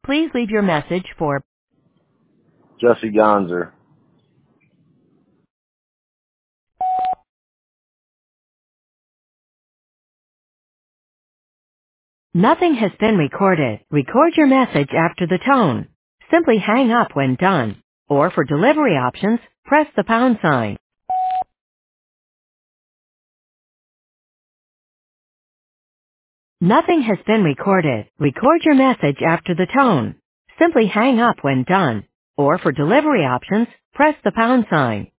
Please leave your message for Jesse Gonzer. Nothing has been recorded. Record your message after the tone. Simply hang up when done. Or for delivery options, press the pound sign. Nothing has been recorded. Record your message after the tone. Simply hang up when done. Or for delivery options, press the pound sign.